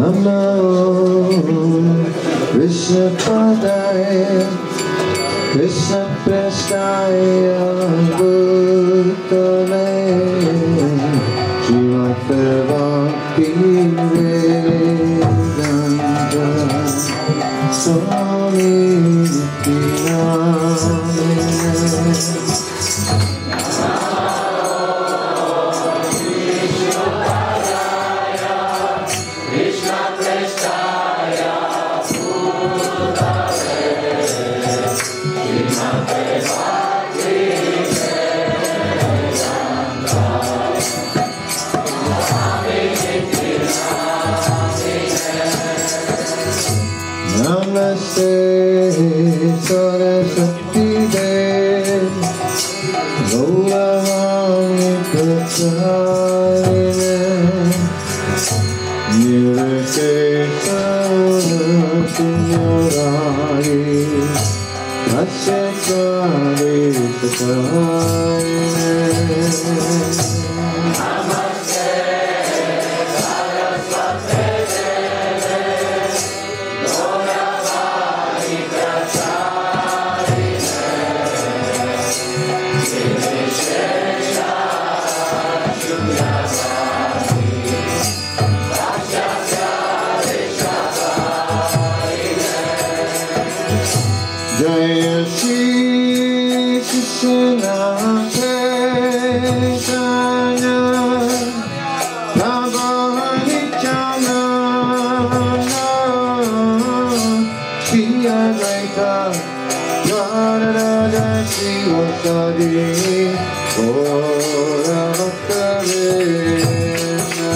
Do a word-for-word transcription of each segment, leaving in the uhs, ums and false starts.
Namo Krishna Padaya Krishna Prestaya Bhutale Srimate Bhakti Vedanta Swami Nityananda. Namaste Saraswati Devi Gauravani Pracharine Nirvishesha Sunyarari Asya-kari Sakarine. Jaya Shri Krishna Chaitanya Prabhu Nityananda Shri Advaita Radharani Srivasadi Gaura Bhakta-vrinda.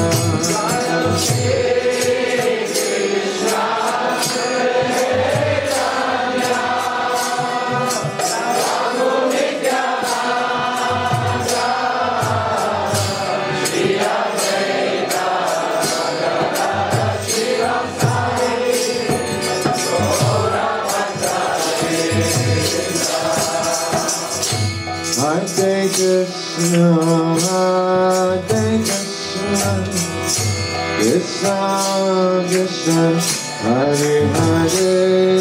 Hare Krishna, Hare Krishna, Krishna Krishna, Hare Hare,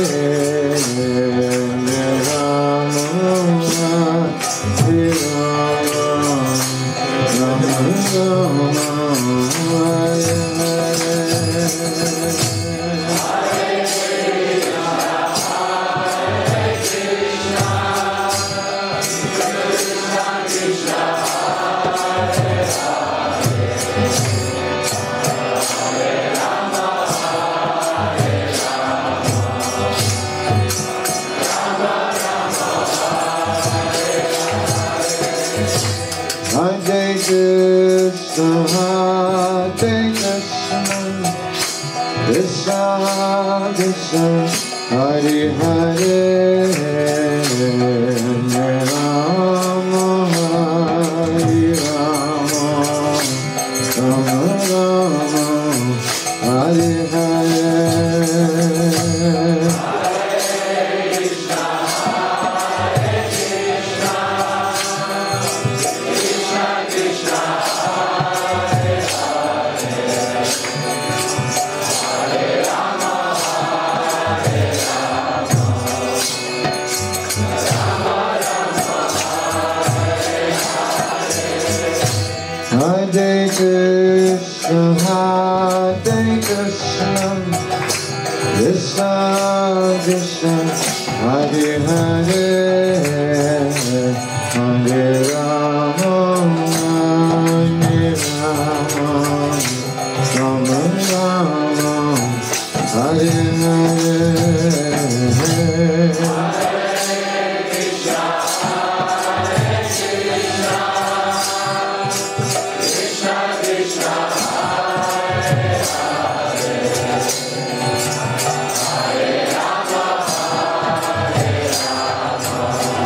Hare Rama, Hare Rama, Rama Rama, Hare Hare. Hare Krishna, Hare Krishna, Krishna Krishna, Hare Hare, Hare Rama, Hare Rama, Rama Rama, Hare Hare. Hare Krishna, Hare Krishna, Krishna Krishna, Hare Hare, Hare Rama, Hare Rama, Rama Rama, Hare Hare. Hare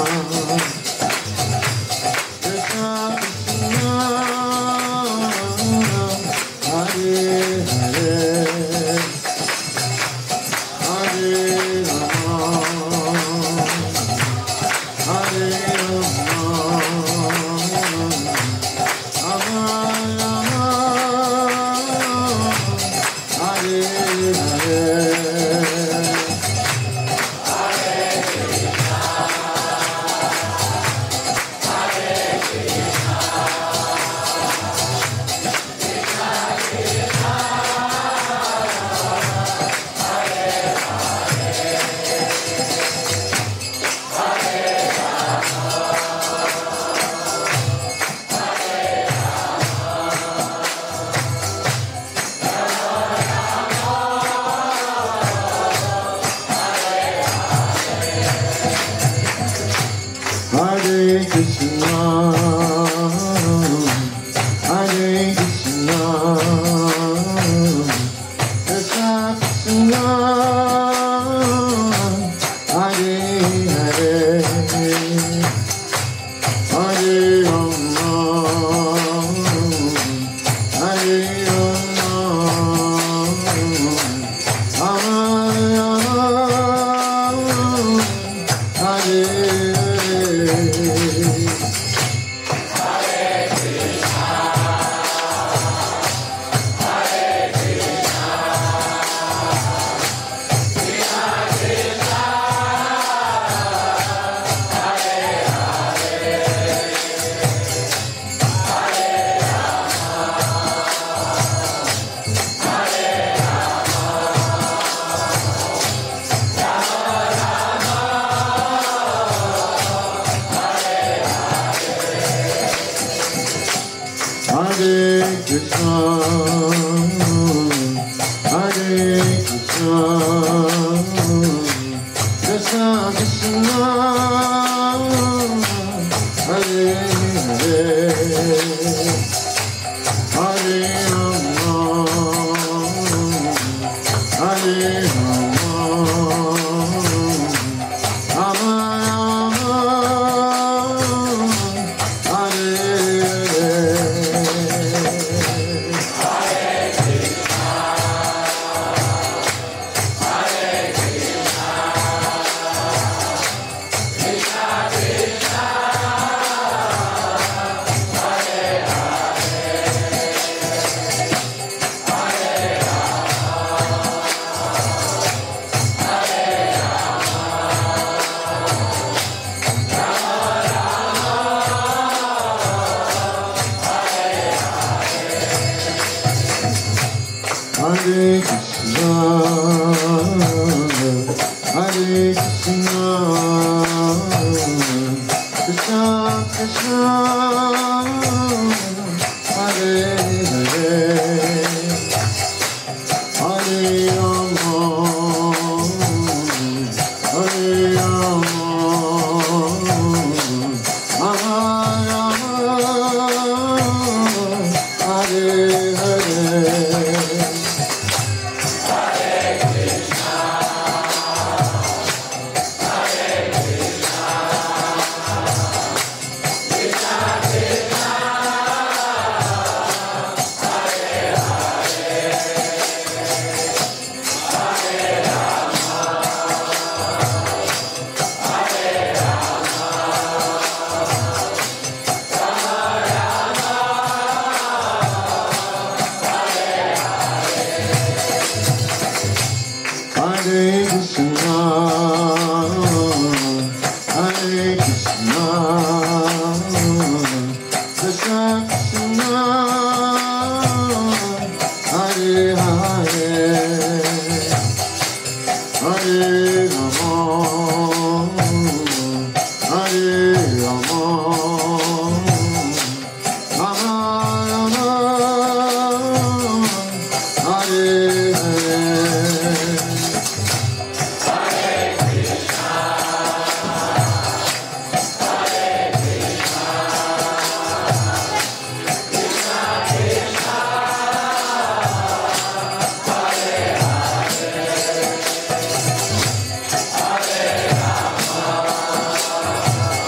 Hare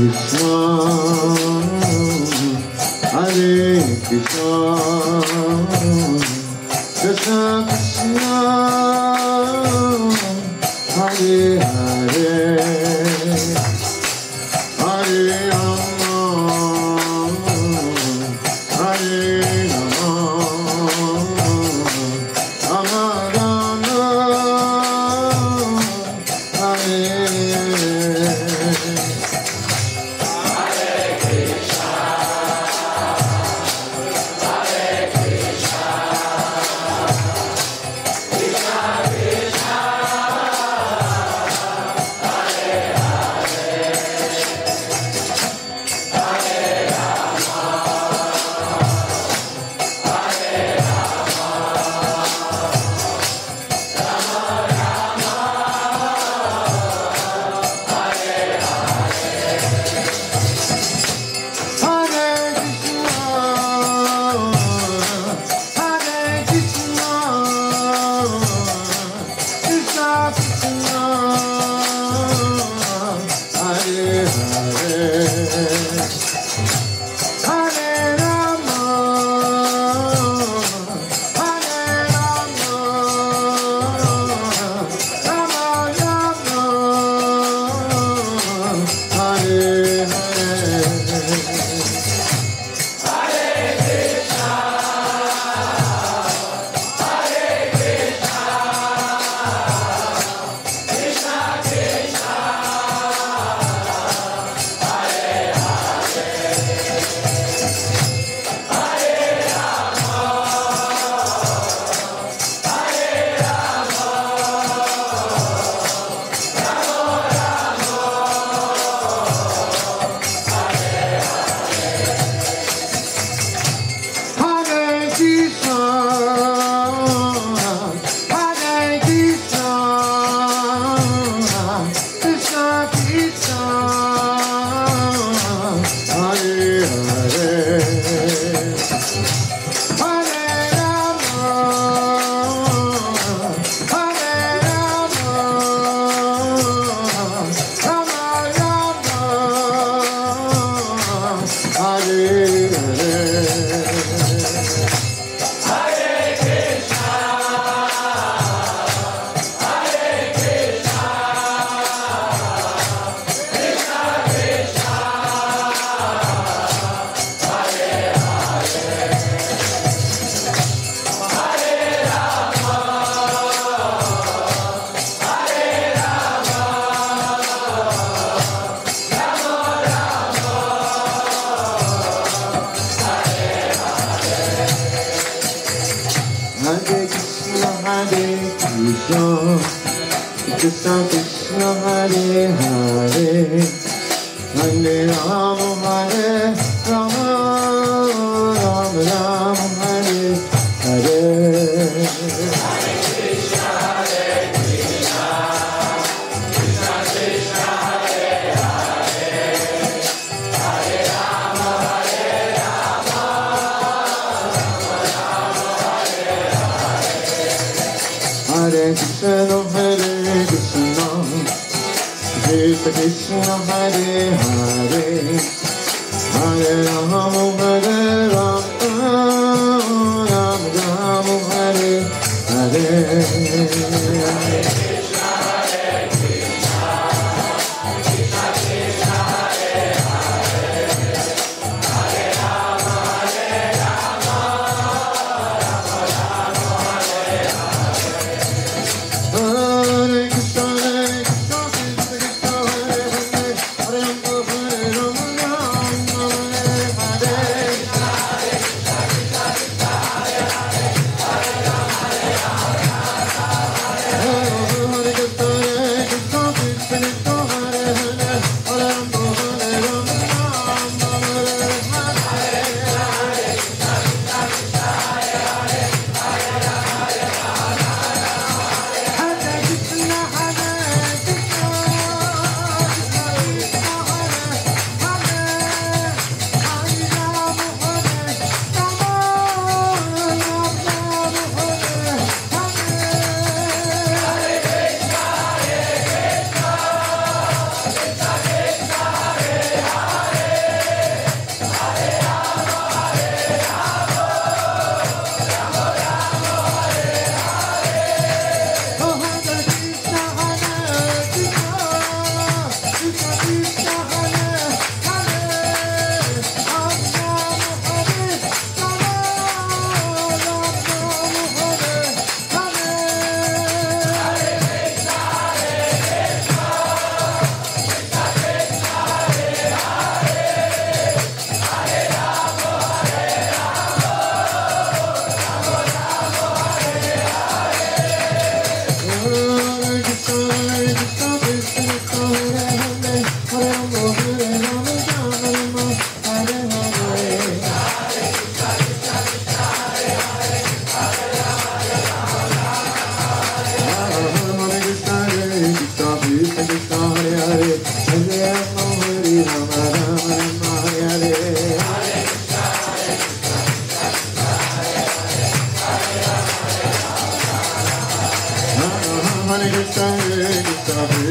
Krishna, Hare Krishna, Krishna Krishna, Hare Hare, Hare Rama, Hare Rama, Rama Rama, Hare Krishna Krishna Hare Hare, Hare Rama Hare Rama, Rama Rama Hare Hare. Hare Krishna Hare Krishna, Krishna Krishna Hare Hare, Hare Rama Hare Rama, Rama Rama Hare Hare. Hare Krishna Hare Krishna, Krishna Krishna Hare Hare, Hare Rama Hare Rama, Rama Rama Hare Hare. Hare Krishna Hare Krishna, Krishna Krishna Hare Hare, Hare Rama Hare Rama, Rama Rama Hare Hare. Hare Krishna Hare Krishna, Krishna Krishna Hare Hare, Hare Rama Hare Rama, Rama Rama Hare Hare.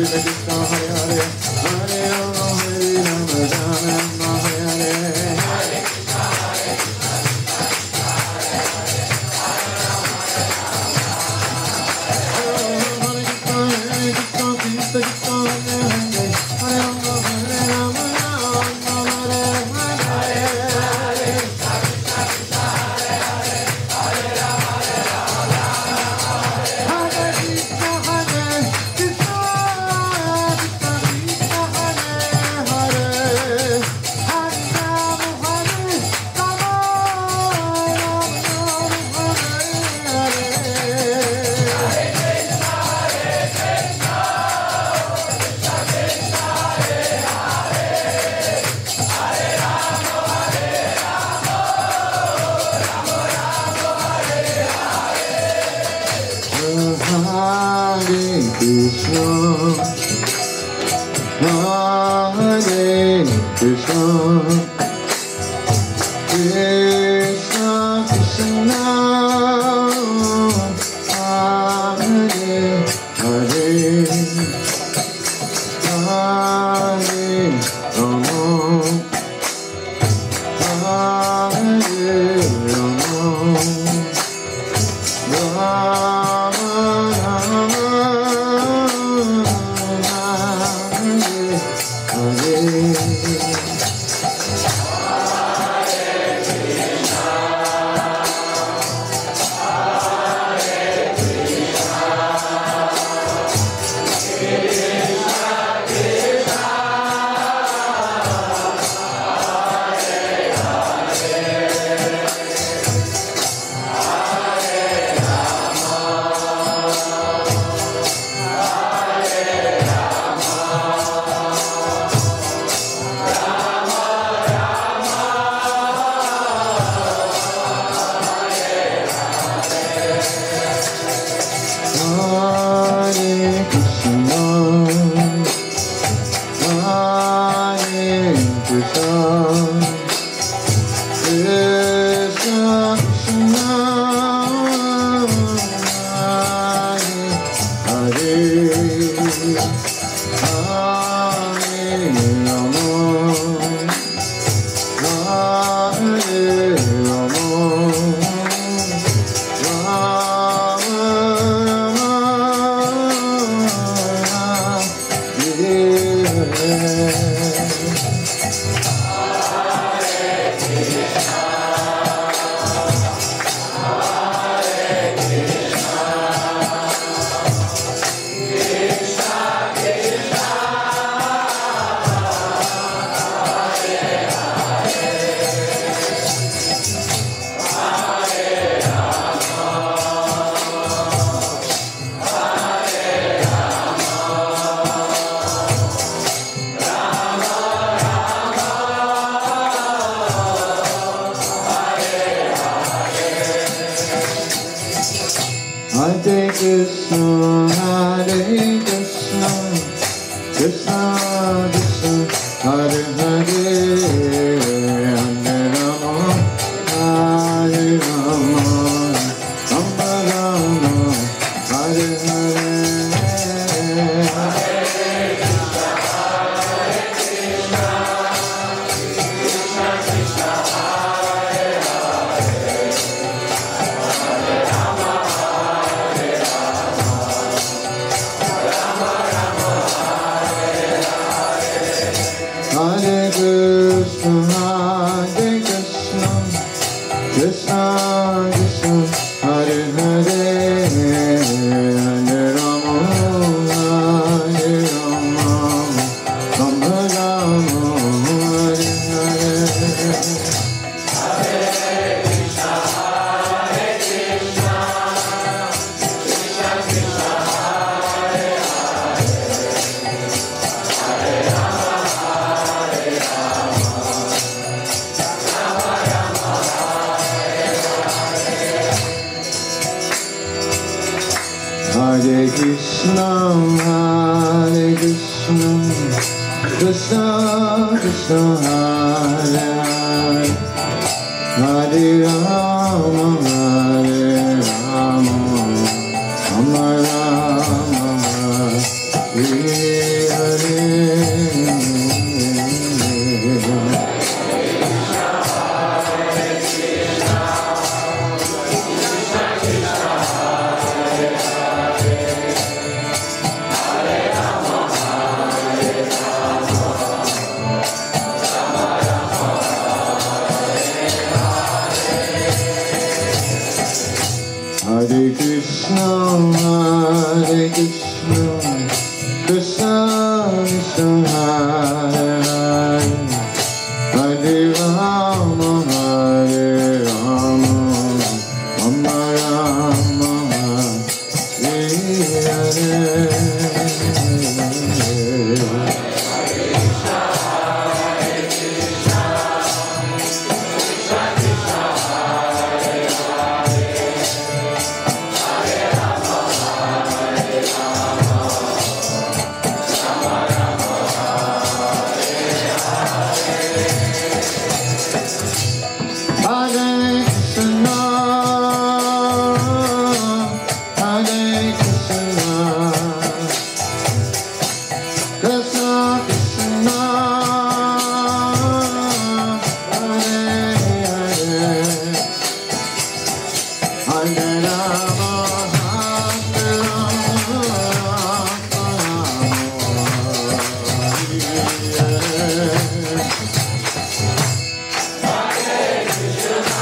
Hare Hare Krishna, Hare Krishna, Krishna Krishna, Hare Hare, Hare Rama, Hare Rama, Rama Rama, Hare Hare. Hare Krishna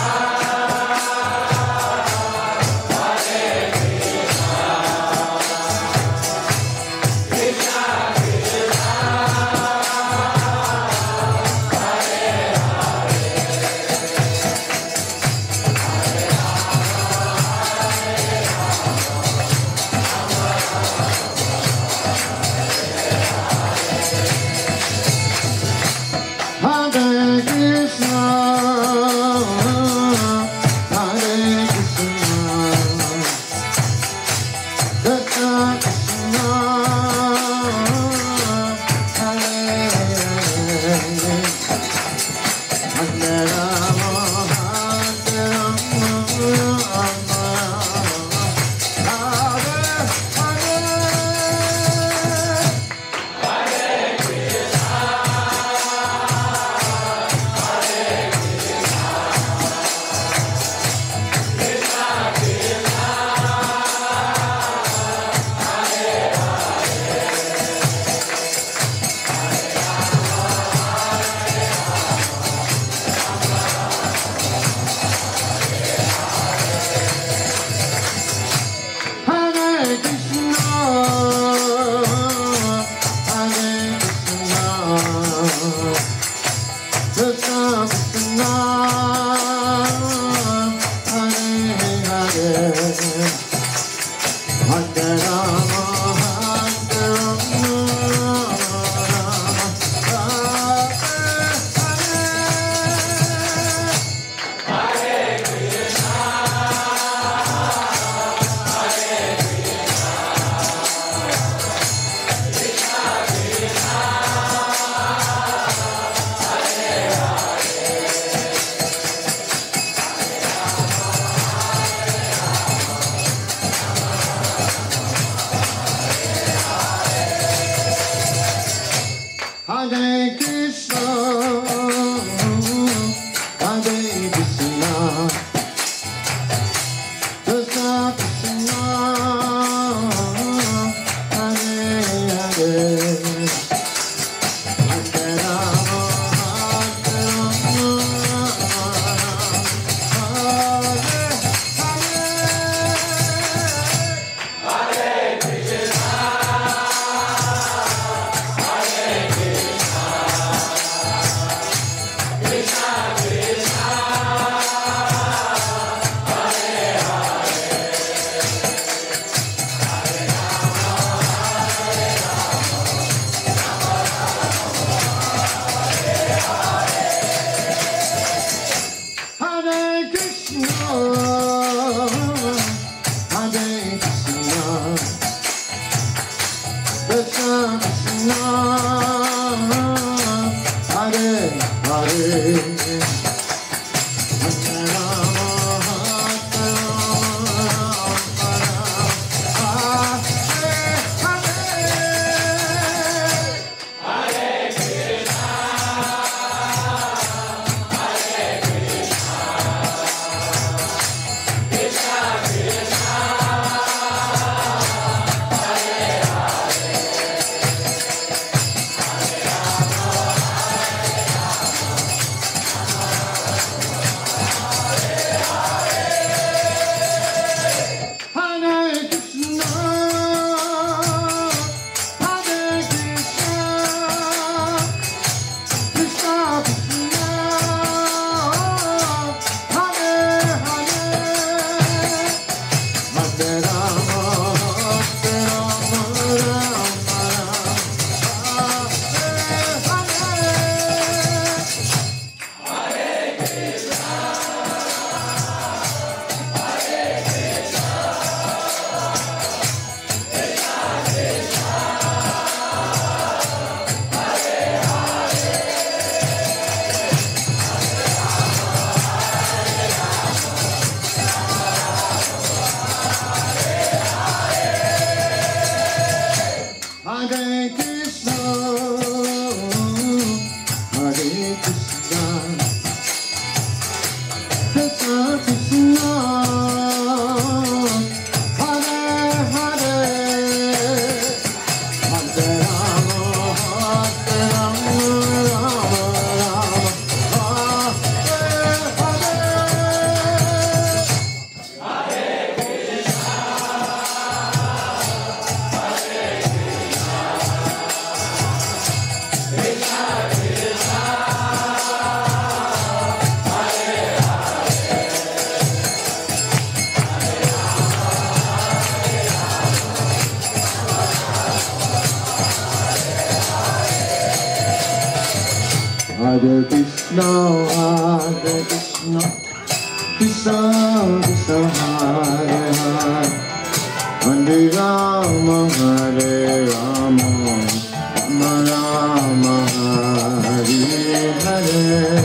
Hare Krishna, Hare Krishna, Krishna Krishna, Hare Hare, Hare Rama, Hare Rama, Rama Rama, Hare Hare.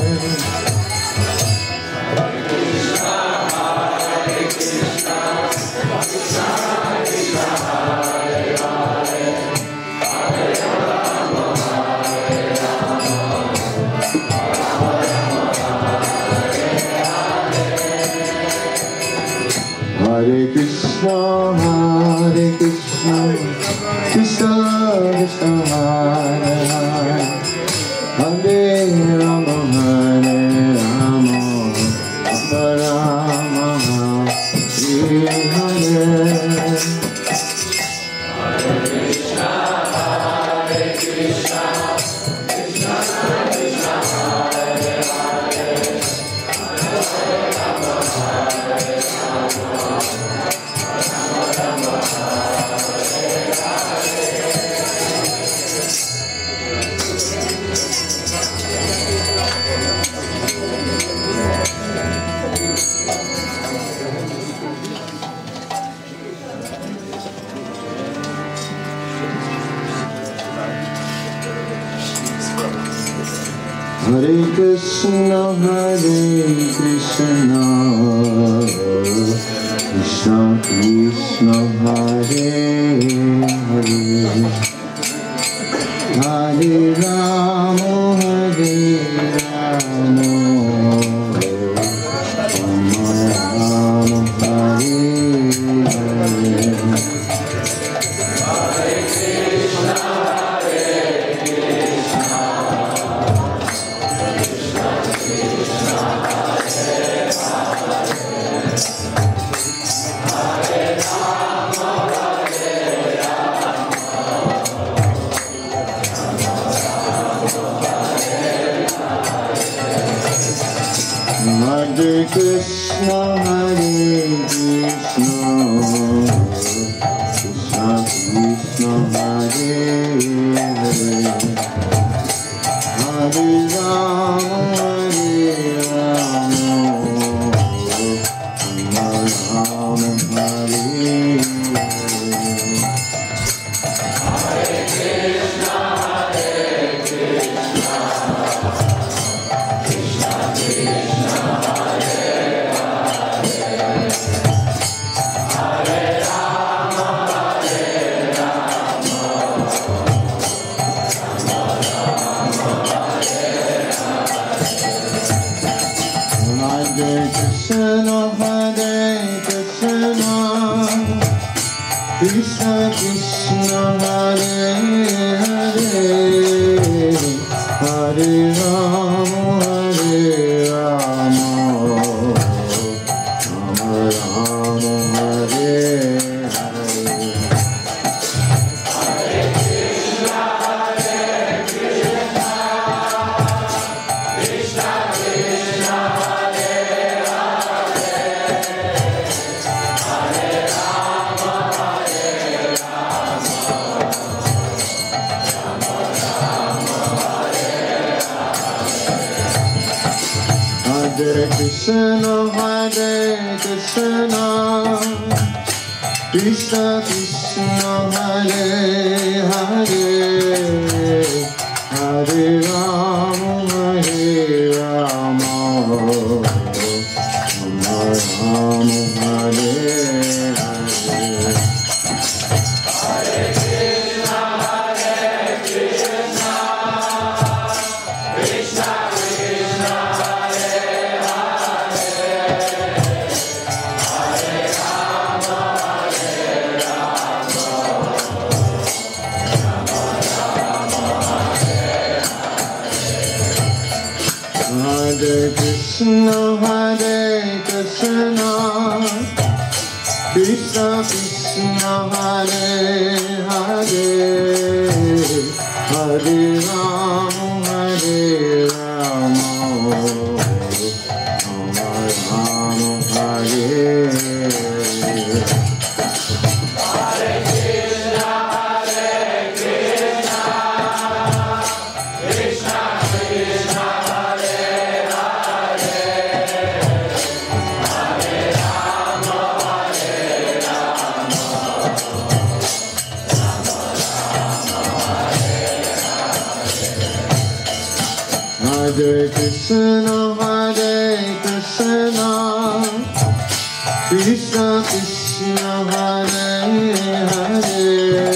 Hare Krishna, Hare Krishna, Krishna Krishna, Hare Hare, Hare Rama, Hare Rama, Rama Rama, Hare Hare. Hare Krishna, Hare Krishna, Krishna Krishna, Hare Hare, Hare Rama, Hare Hare Krishna, Hare Krishna, Krishna Krishna, Hare Hare, Hare Rama, Hare Rama, Rama Rama, Hare Hare. Hare Krishna, Hare Krishna, Hare Krishna, Hare Krishna, Krishna Krishna, Hare Hare, Hare Rama, Hare Rama, Rama Rama, Hare Hare. Hare Krishna, Hare Krishna, Krishna Krishna, Hare Hare, Hare Rama, Hare Rama, Rama Rama, Hare Hare. Hare Krishna, Hare Krishna, Krishna Krishna, Hare Hare, Hare Rama, Hare Rama, Rama Rama, Hare Hare. Hare Krishna, Hare Krishna, Krishna Krishna, Hare Hare, Hare Rama, Hare Rama, Rama Rama, Hare Hare. Hare Krishna, Hare Krishna, Krishna Krishna, Hare Hare, Hare Rama, Hare Rama, Rama Rama, Hare Hare. Hare Krishna, Hare Krishna, Krishna Krishna, Hare Hare, Hare Rama, Hare Rama, Rama Rama, Hare Hare. Hare Krishna, Hare Krishna, Krishna Krishna, Hare Hare,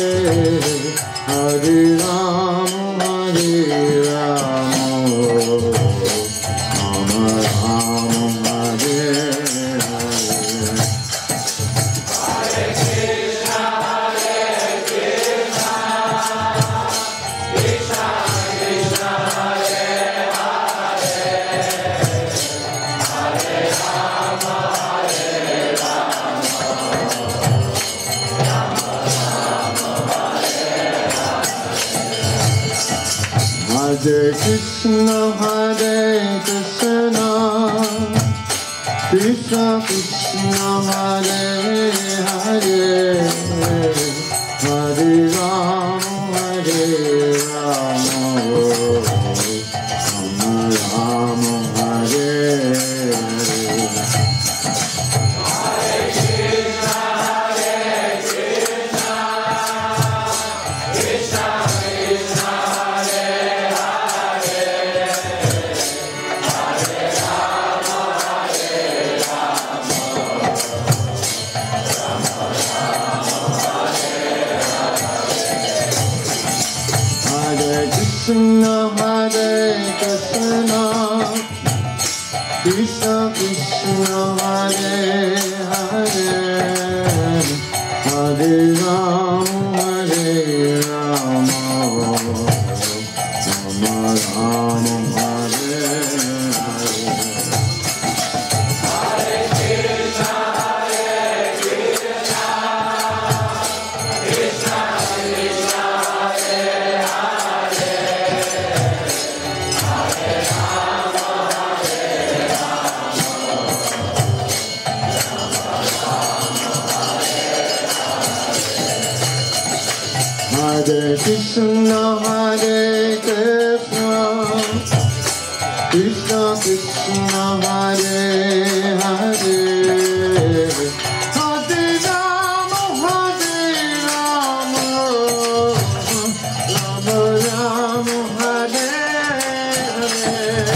Hare Rama, Hare Rama, Rama Rama, Hare Hare. Hare Krishna, Hare Krishna, Krishna Krishna, Hare Hare, Hare Rama, Hare Rama, Rama Rama, Hare Hare. Krishna, Hare Krishna, Krishna Krishna, Hare Hare, Hare Rama, Hare Rama, Rama Rama, Hare Hare. Hare Krishna, Hare Krishna, Krishna Krishna, Hare Hare, Hare Rama, Hare Rama, Rama Rama, Hare Hare.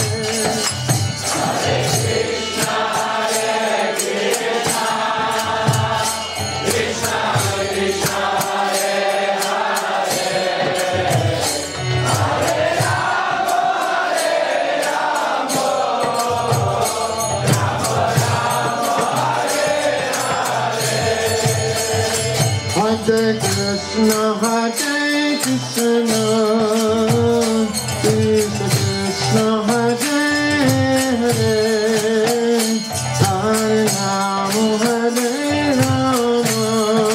Hare Krishna, Hare Krishna, Krishna Krishna, Hare Hare, Hare Rama, Hare Rama,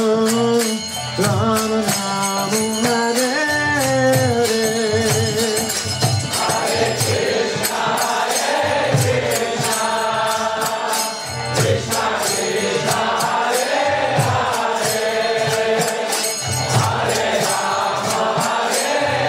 Rama Rama, Hare Hare. Hare Krishna, Hare Krishna, Krishna Krishna, Hare Hare, Hare Rama, Hare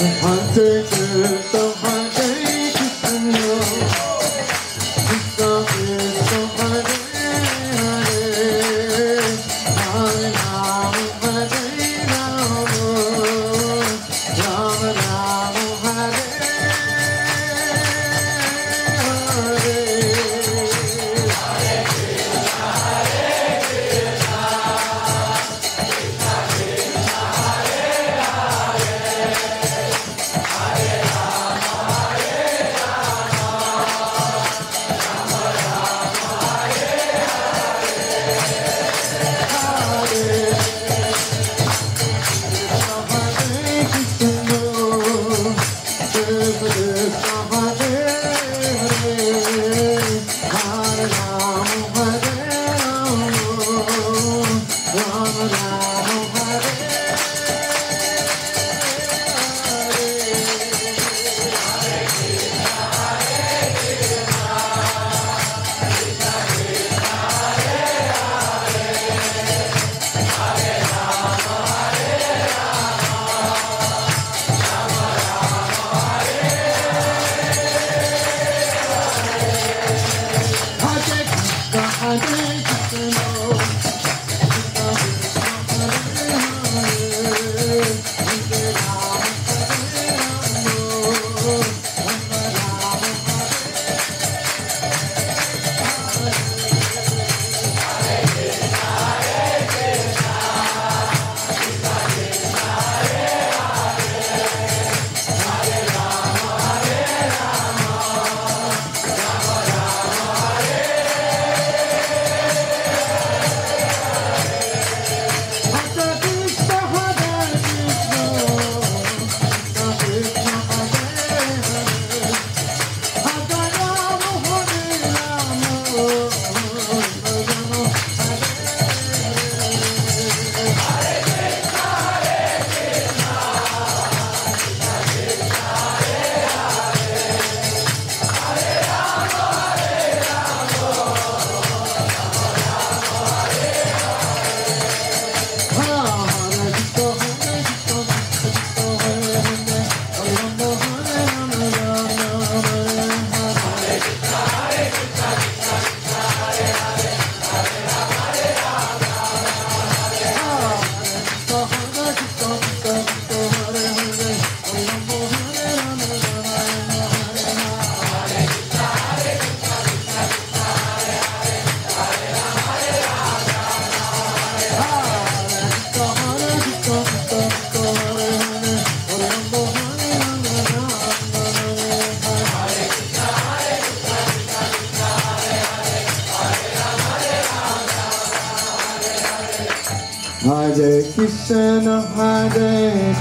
Hare Krishna, Hare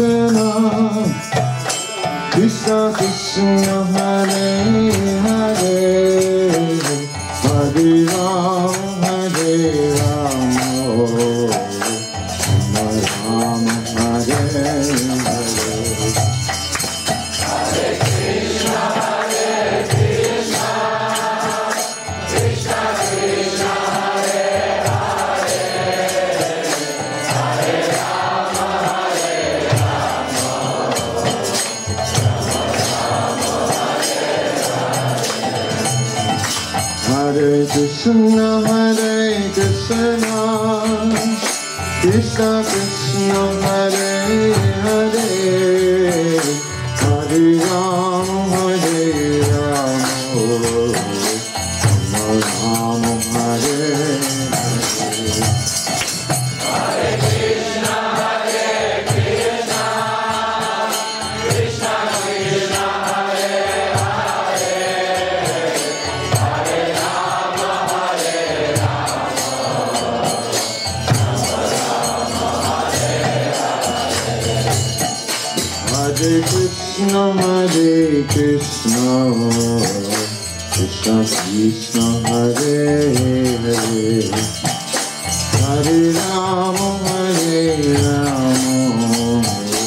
Krishna, Krishna Krishna, Hare Hare, Hare Rama, Hare Rama, Rama Rama, Hare Hare. Hare Krishna, Hare Krishna, Krishna Krishna, Hare Hare, Hare Rama, Hare Rama, Rama Rama, Hare Hare. Hare Krishna, Hare Krishna, Krishna Krishna, Hare Hare, Hare Rama, Hare Rama,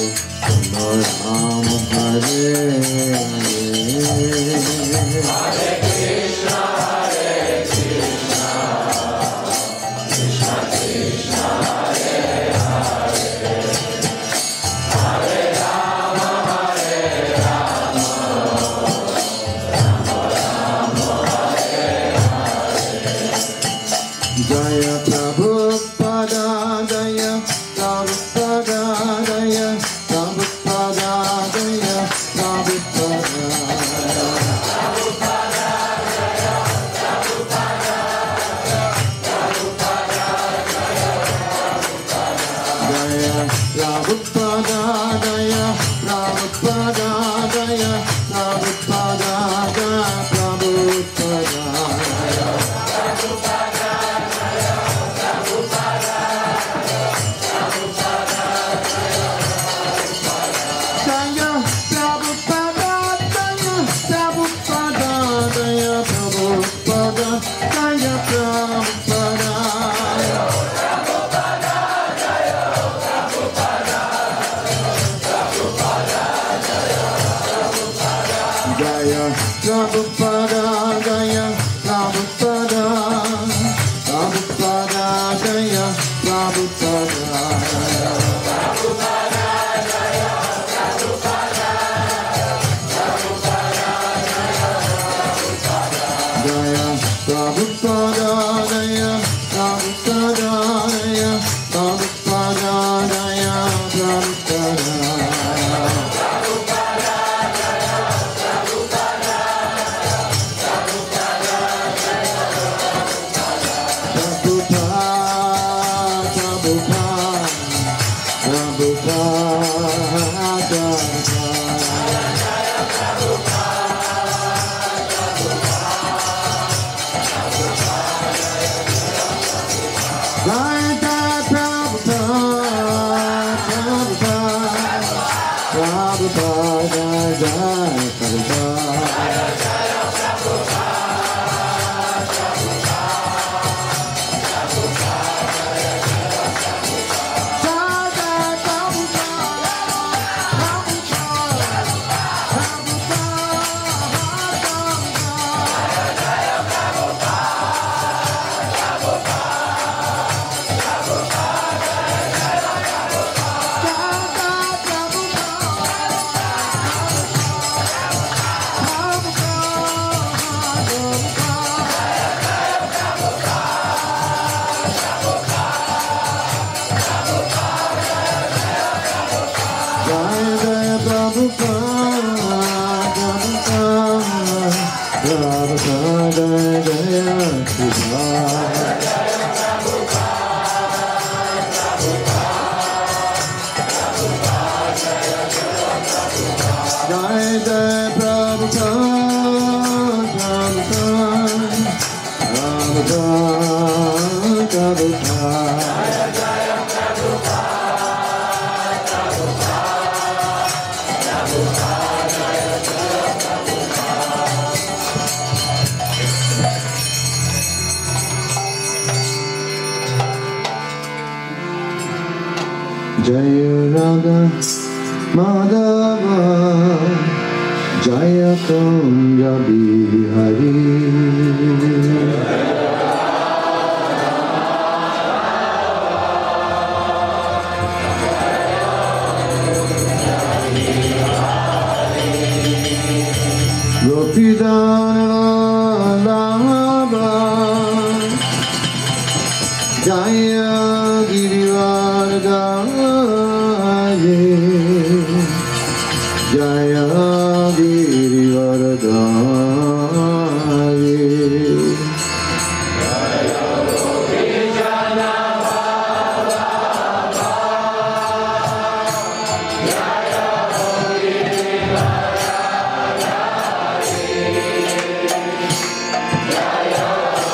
Rama Rama, Hare Hare. Hare Jaya Prabhupada, Jaya Prabhupada, Prabhupada, Jaya Prabhupada, Prabhupada, Jaya Prabhupada, Prabhupada, Jaya Prabhupada, Jaya Prabhupada, Jaya Prabhupada, Jaya Prabhupada. Jaya Radha Madhava Jaya Kunja Bihari Gopidana Lava Jaya Girivardhari Jaya Girivardhari Jaya Gopijana Vallabha Jaya Girivardhari Jaya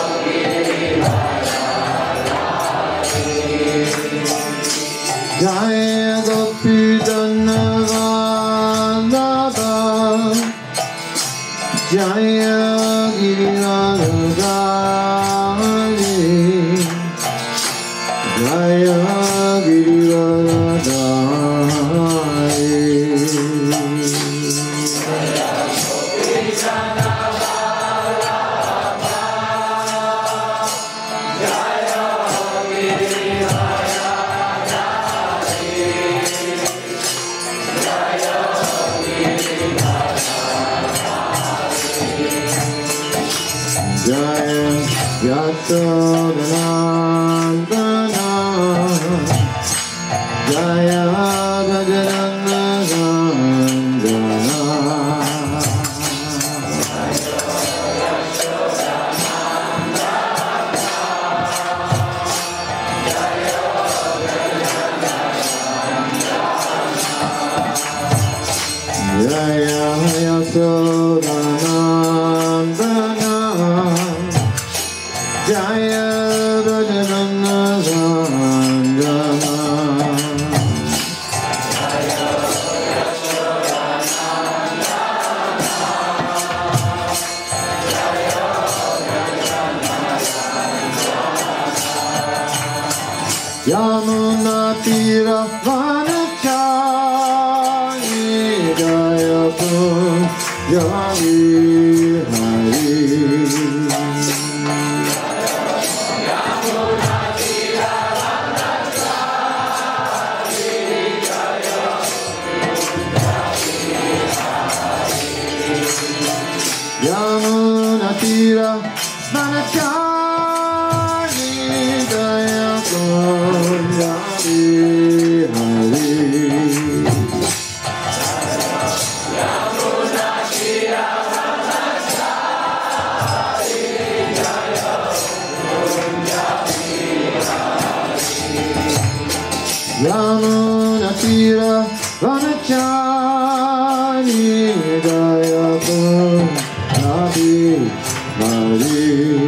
Girivardhari Jaya Gopijana Vallabha Jaya Girivardhari Jaya Girivardhari Jaya Yasodhanandana Jaya Gajananandana Jaya Yasodhanandana Jaya Gajananandana Yamuna Tira Vanachari Jaya Kunja Tira Manachari Daya Kunjabi Hari Yamuna Tira Vanachari Daya Kunjabi Hari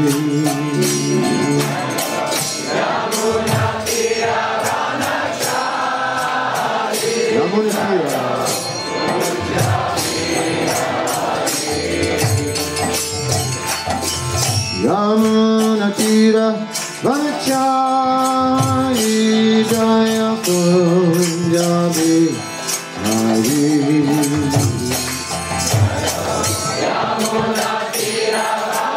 Yamuna Tira Vanachari Yamuna Tira Yamuna Tira Vanachari Daya Kunjabi Hari Yamuna Tira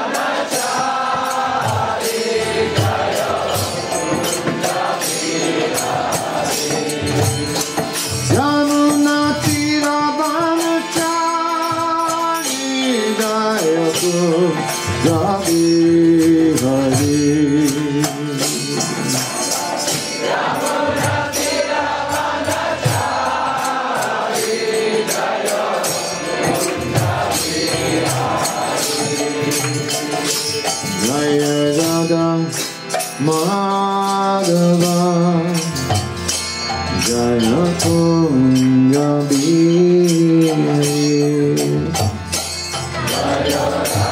Vanachari Daya Kunjabi Hari Yamuna Tira Vanachari Daya Kunjabi Hari Jaya Radha Madhava Jaya Kunjabi Jaya Radha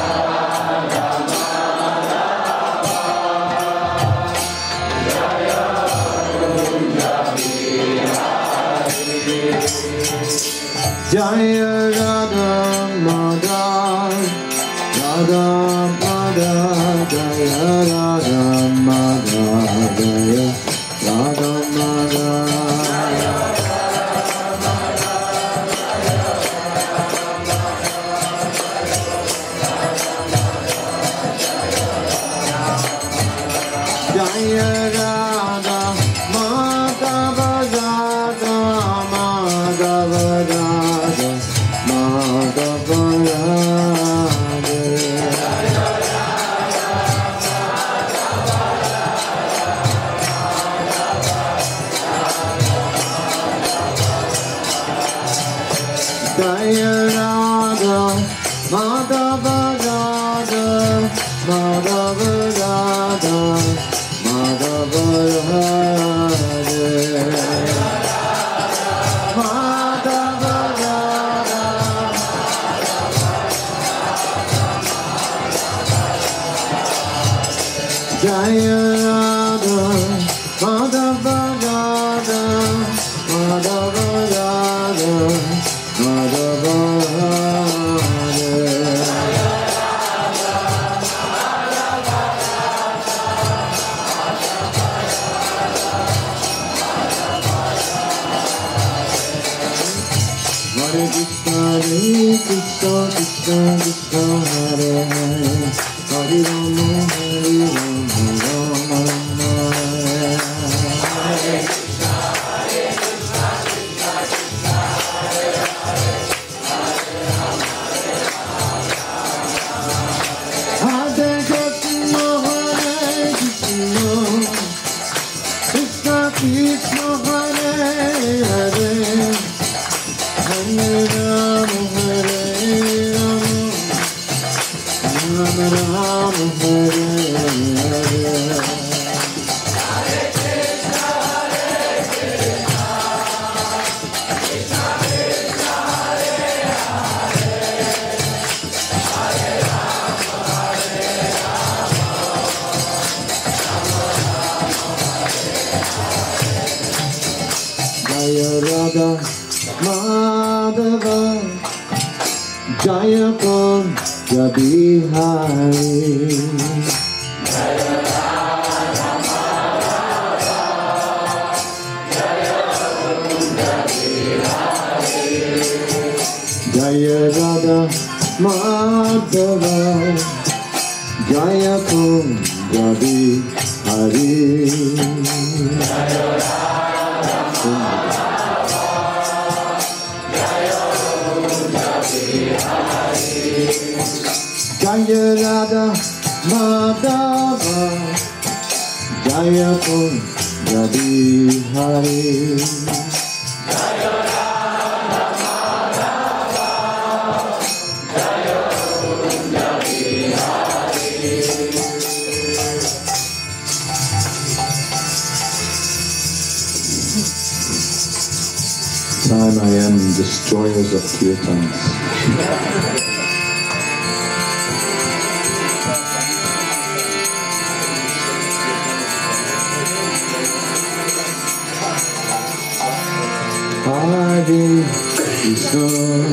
Jaya Radha Madhava Radha Madhava Jaya Radha Madhava Jaya Radha Jaya Radha Madhava Radha Madhava Radha Madhava Jaya Radha Madhava Radha Madhava Radha Madhava Radha Madhava Radha Jaya Radha Madhava Radha Madhava Radha Madhava Hare Krishna Hare Krishna Krishna Krishna Hare Hare Hare Rama Hare Rama Rama Rama Hare Krishna Hare Krishna Krishna Krishna Hare Hare Hare Rama Hare Rama Hare Krishna Hare Krishna Krishna Krishna Hare Hare Hare Rama Hare Rama Rama Rama Hare Hare Hare Krishna Hare Krishna Krishna Krishna Hare Hare Hare Rama Hare Rama Rama Rama Hare Hare Jaya Radha Madhava Jaya Kunjabi Hari Jaya Radha Madhava Jaya Kunjabi Hari Jaya Radha Madhava Jaya Kunjabi Hari Jaya Radha Jaya Radha Madhava Jaya Punjabi Hari Jaya Radha Madhava Jaya Punjabi Hari. Time I am destroyers of kirtans. Hare Krishna,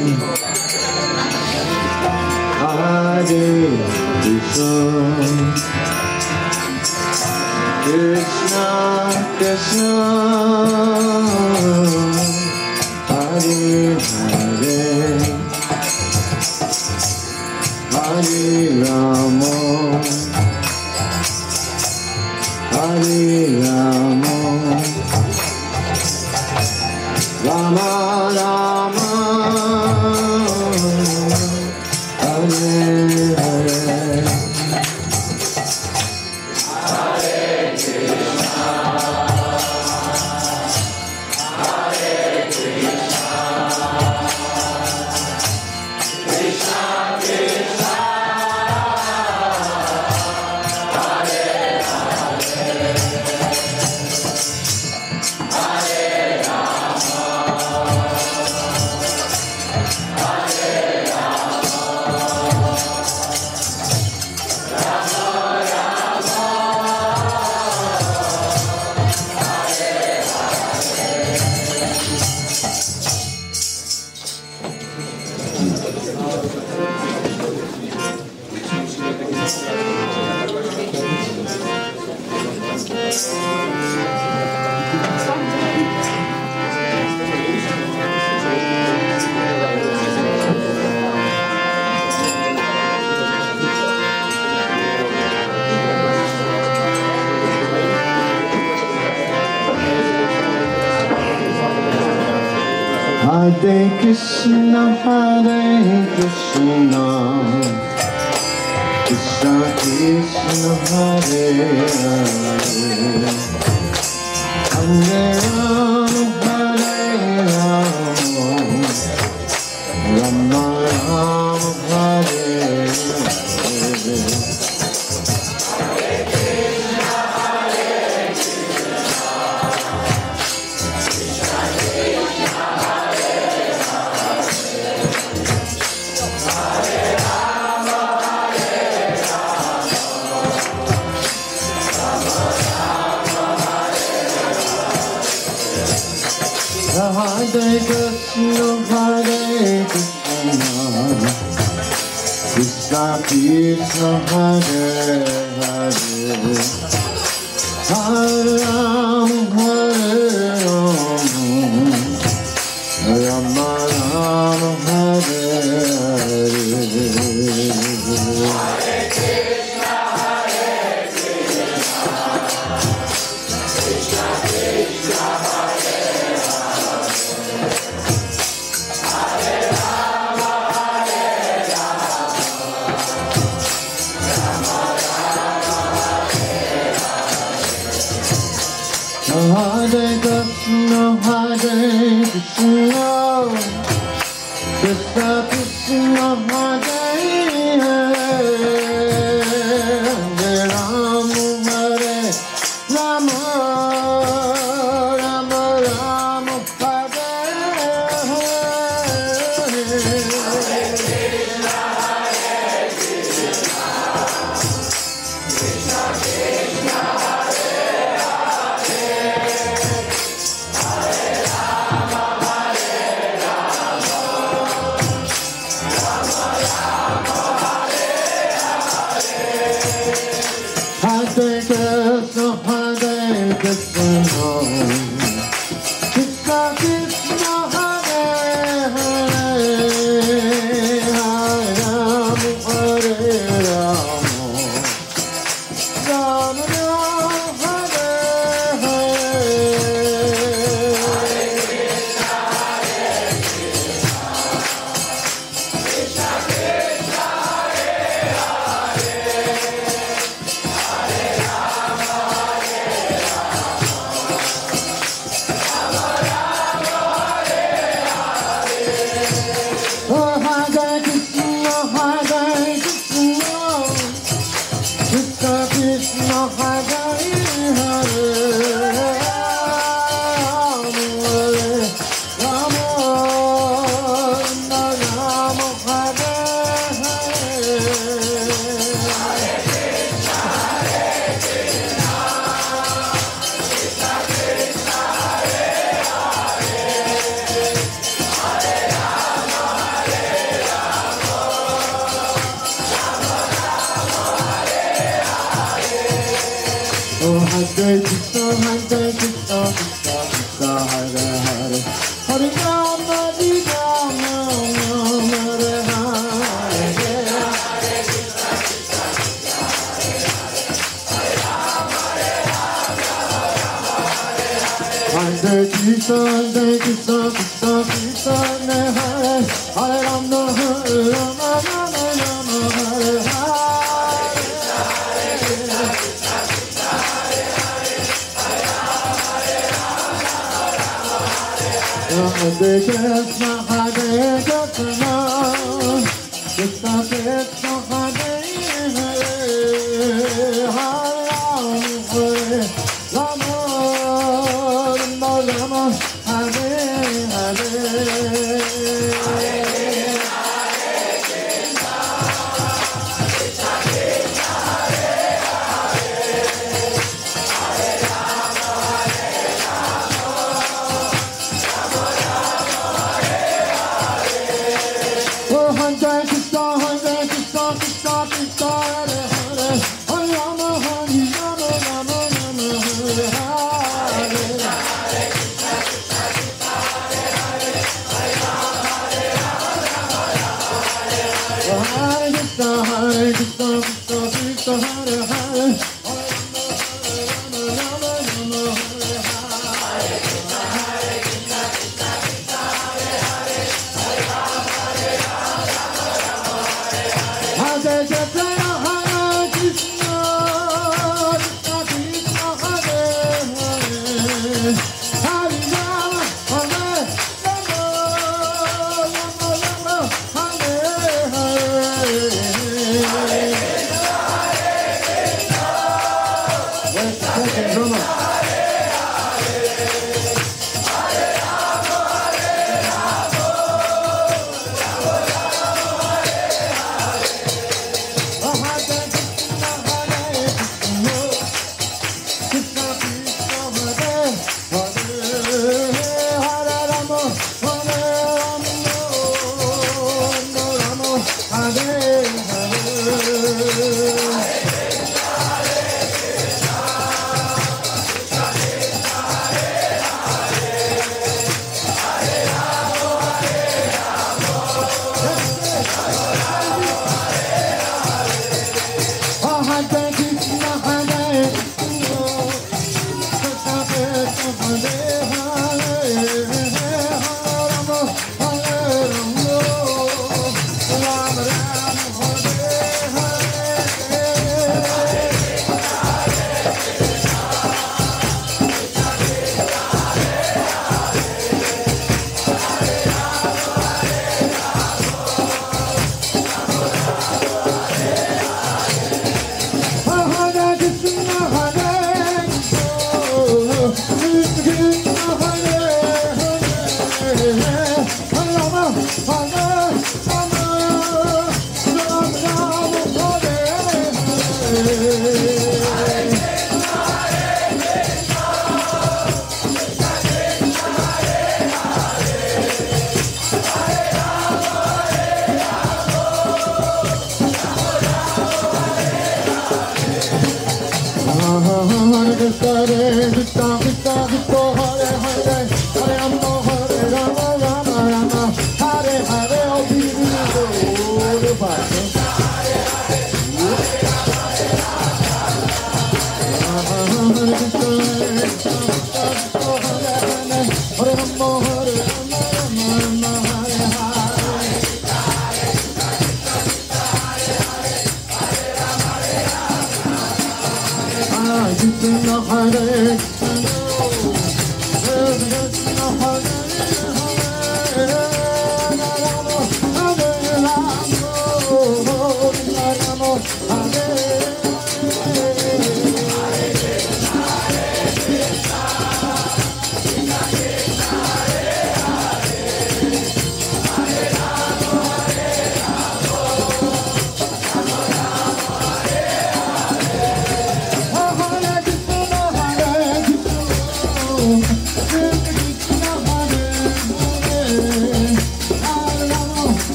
Hare Krishna, Krishna Krishna, Hare Hare, Hare Rama, Hare Rama, Rama Rama, Hare Hare, Hare Krishna, Hare Krishna, Krishna Krishna, Hare Hare Krishna, Hare Krishna, Krishna Krishna, Hare Hare, Hare Rama, Hare Rama, Rama Rama, Hare Hare. Hare Krishna, Hare Krishna, Krishna Krishna, Hare Hare, Hare Rama, Hare Rama, Rama Rama, Hare Hare. Hare Krishna, Hare Krishna, Krishna Krishna, Hare Hare, Hare Rama, Hare Rama, Rama Rama, Hare Hare. Hare Oh, Hare Krishna, Hare Krishna, Krishna Krishna, Hare Hare, Hare Rama, Hare Rama, Rama Hare Hare. Hare Krishna, Hare Krishna, Krishna Krishna, Hare Hare, Hare Rama, Hare Rama, Rama Rama, Hare Hare. Hare Krishna, Hare Krishna, Krishna Krishna, Hare Hare, Hare Rama, Rama Rama, Hare Hare.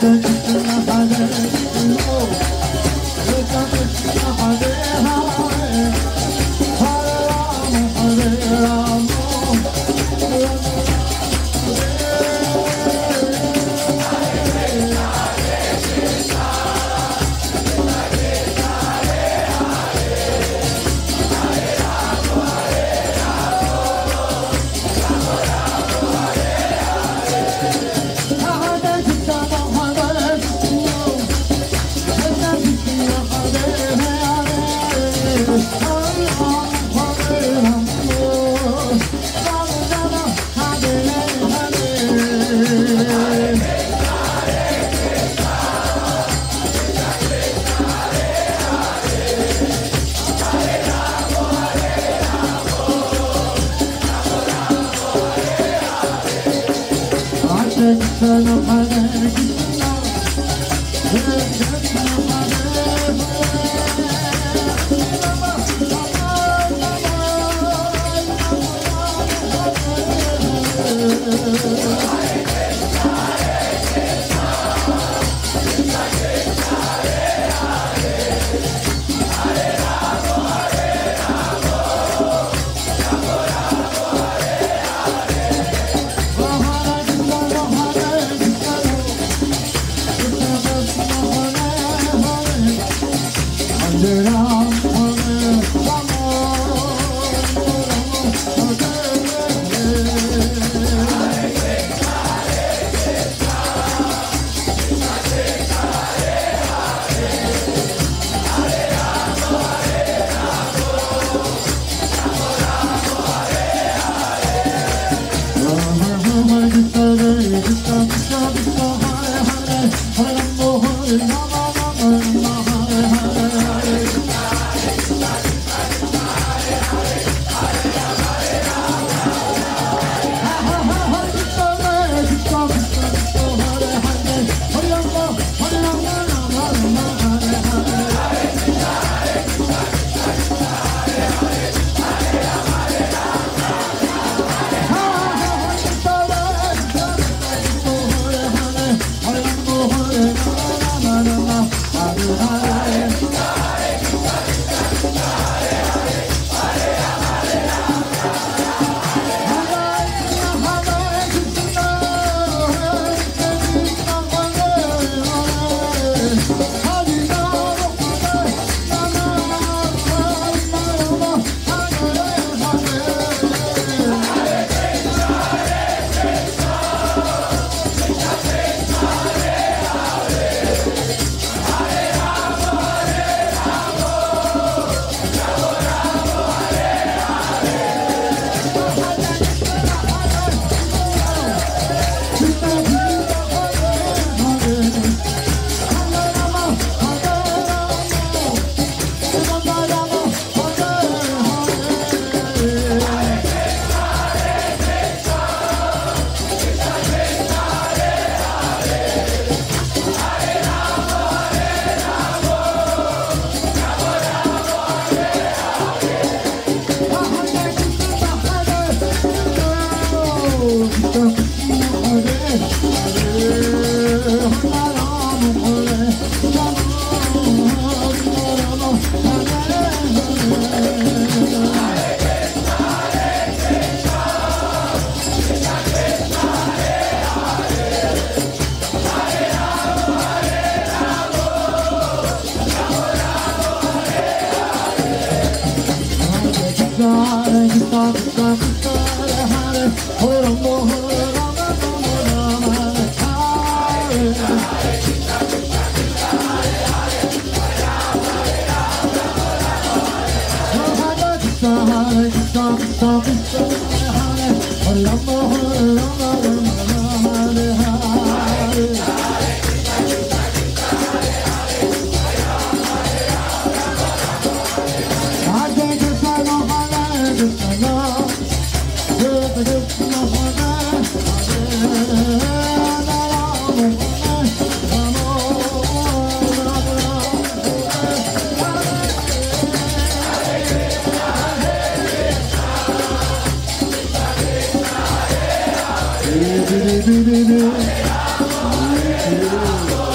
Baby, baby, baby.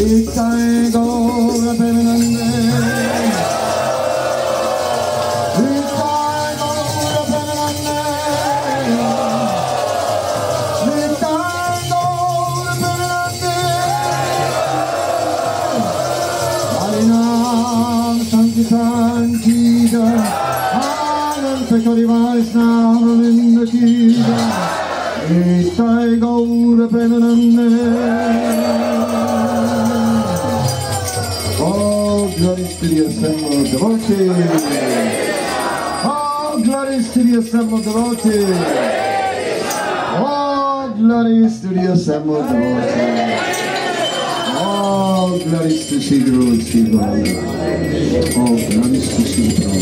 Nitai Gaura Premanande Nitai Gaura Premanande Nitai Gaura Premanande Harinam Sankirtan Ki Jai Anand Kari Vaishnava Vrinda Ki Jai Nitai Gaura Premanande. Oh, glory to the assembled devotees. Oh, glory to the assembled devotees. Oh, glory to the assembled devotees. Oh, glory to Shri Guru Shri Guru. Oh, glory to Shri Guru.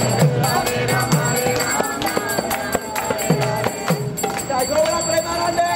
Gaura Premanande!